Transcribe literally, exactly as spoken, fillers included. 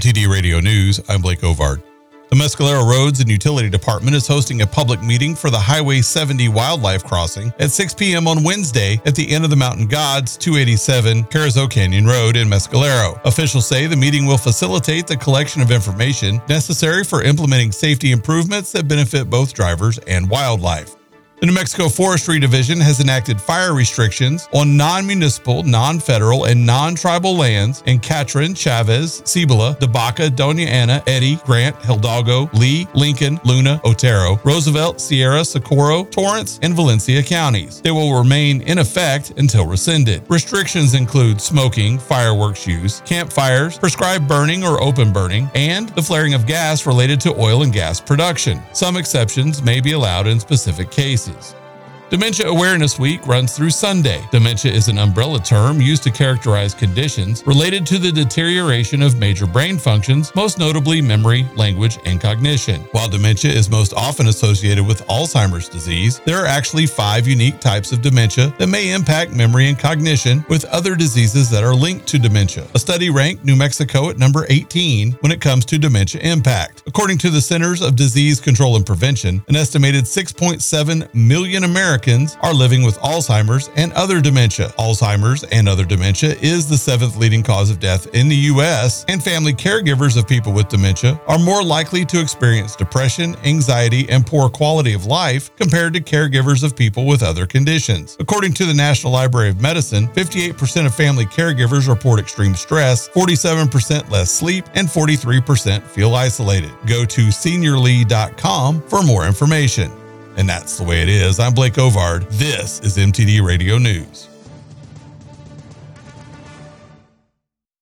M T D Radio News, I'm Blake Ovard. The Mescalero Roads and Utility Department is hosting a public meeting for the Highway seventy Wildlife Crossing at six p.m. on Wednesday at the Inn of the Mountain Gods, two eighty-seven Carrizo Canyon Road in Mescalero. Officials say the meeting will facilitate the collection of information necessary for implementing safety improvements that benefit both drivers and wildlife. The New Mexico Forestry Division has enacted fire restrictions on non-municipal, non-federal, and non-tribal lands in Catron, Chavez, Cibola, DeBaca, Doña Ana, Eddy, Grant, Hidalgo, Lee, Lincoln, Luna, Otero, Roosevelt, Sierra, Socorro, Torrance, and Valencia counties. They will remain in effect until rescinded. Restrictions include smoking, fireworks use, campfires, prescribed burning or open burning, and the flaring of gas related to oil and gas production. Some exceptions may be allowed in specific cases. Dementia Awareness Week runs through Sunday. Dementia is an umbrella term used to characterize conditions related to the deterioration of major brain functions, most notably memory, language, and cognition. While dementia is most often associated with Alzheimer's disease, there are actually five unique types of dementia that may impact memory and cognition, with other diseases that are linked to dementia. A study ranked New Mexico at number eighteen when it comes to dementia impact. According to the Centers of Disease Control and Prevention, an estimated six point seven million Americans are living with Alzheimer's and other dementia. Alzheimer's and other dementia is the seventh leading cause of death in the U S, and family caregivers of people with dementia are more likely to experience depression, anxiety, and poor quality of life compared to caregivers of people with other conditions. According to the National Library of Medicine, fifty-eight percent of family caregivers report extreme stress, forty-seven percent less sleep, and forty-three percent feel isolated. Go to seniorly dot com for more information. And that's the way it is. I'm Blake Ovard. This is M T D Radio News.